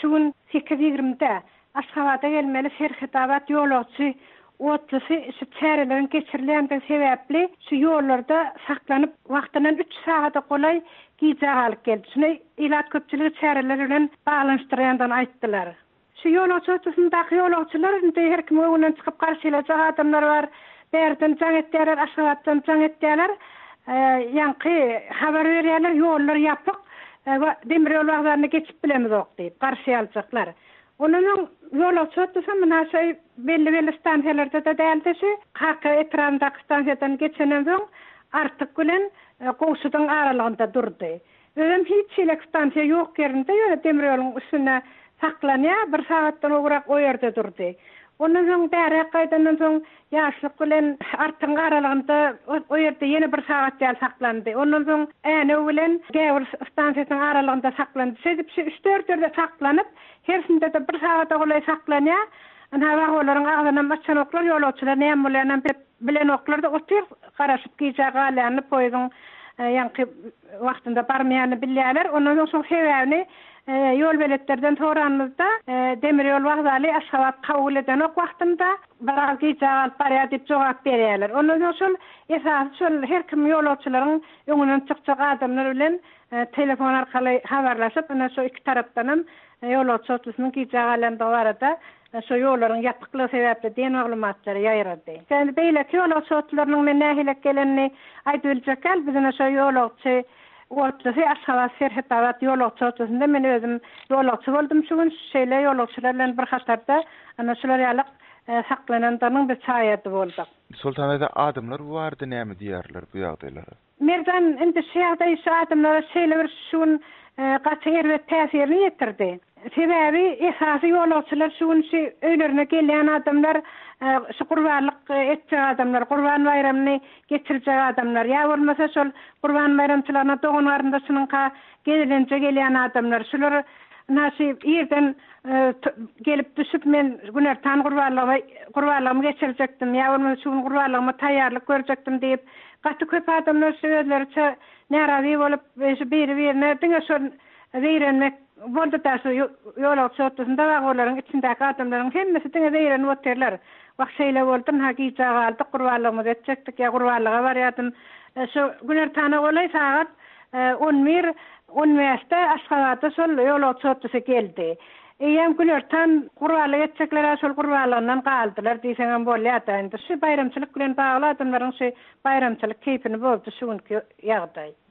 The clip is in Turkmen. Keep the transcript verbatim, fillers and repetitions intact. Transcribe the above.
şuun sekiz ýigrimde Aşgabatda gelmeli serhitabat ýolagçy otlusy şu çärelerin geçirilen sebäpli şu ýollarda saklanyp wagtyndan üç sagata golay giýjak alyp geldi. Şunu ilat köpçüligi çäreler bilen baglanyşdyrýandan aýtdylar. Şu ýolagçy otlusyndaky ýolagçylar indi her kim öňünden çykyp garşylajak adamlar bar. Berden jaň etdiler, Aşgabatdan jaň etdiler. Ýanky habar berýärler, ýollar ýapyk. Demir ýol wagtlaryny geçip bilemiz ok diýip garşy aljaklar. Onun ýolagçy otlusy mına şey belli belli stansiýalarda da däldi. Harka etrafyndaky stansiýadan geçenden soň artyk bilen goşudyň aralygynda durdy. Özüm hiç elek stansiýa ýok ýerinde ýöne demir ýoluň üstüne saklanýar, bir sagatdan ograk o ýerde durdy. Ondan soň bäri gaýdandan soň ýaşlyk bilen artyň aralygynda o ýerde ýene bir sagat ýaly saklandy. Ondan soň äne bilen Gäwür stansiýasynyň aralygynda saklandy. Şeýdip üç dört ýerde saklanyp, hersinde de bir sagata golay saklanýar. Ana wagolaryň agzyna maçan oklar ýolagçylar näme bolanyn bilen oklar da otyr garaşyp giýjak alyny poýdyň ýanky wagtynda barmaýany bilýärler. Ondan soň sebäbini ýol beletlerden soranmyzda demir ýol wagdaly Aşgabat kabul eden ok wagtynda baral giýjak alyp barýar diýip jogap berýärler. Ondan soň esas şol her kim ýolagçylaryň öňünden çykjak adamlar bilen telefon arkaly habarlaşyp ana şu iki tarapdan ýolagçy otlusynyň giýjak alanda barada şu ýollaryň ýapyklygy sebäpli diýen maglumatlary ýaýrady. Şeýle beýle ýolagçy otlarynyň men nähilek gelenini aýdyljak kel bizine şu ýolagçy otlusy Aşgabat serhitabat ýolagçy otlysynda men özüm ýolagçy boldum şuň şeýle ýolagçylar bilen bir hatarda ana şular ýalyk saklanandanyň bir çaýady boldy. Sultanada adamlar bardy näme diýerler bu ýagdaýlara? Merdan indi şeýle şu adamlar şeýle bir şuň gaçyr we täsirini ýetirdi. Sebäbi esasy ýolagçylar şuň öýlerine gelen adamlar şu gurbanlyk etjek adamlar, Gurban bayramyny geçirjek adamlar, ýa bolmasa şol Gurban bayramçylaryna doganlarynda şununka gelenje gelen adamlar, şular nasip ýerden gelip düşüp men güner tan gurbanlygy gurbanlygymy geçirjekdim, ýa bolmasa şuň gurbanlygymy taýýarlyk görjekdim diýip gaty köp adamlar söýlerçe närazy bolup biri-birine diňe şol beýrenmek boldy da şu ýolagçy otlusynda wagolaryň içindäki adamlaryň hemmesi diňe beýrenip oterler. Wagşeýle boldy, hakykaty aldy, gurbanlygymy geçecekdik, ýa gurbanlyga barýardym. Şu güner tana golay sagat on bir on beşde Aşgabatda şol ýolagçy otlusy geldi. Eýem güner tan gurbanlyk geçecekler, şol gurbanlygyndan galdylar diýseňem bolýar. Indi şu bayramçylyk bilen bagly adamlaryň şu bayramçylyk keyfini bozdy şuňky ýagdaý.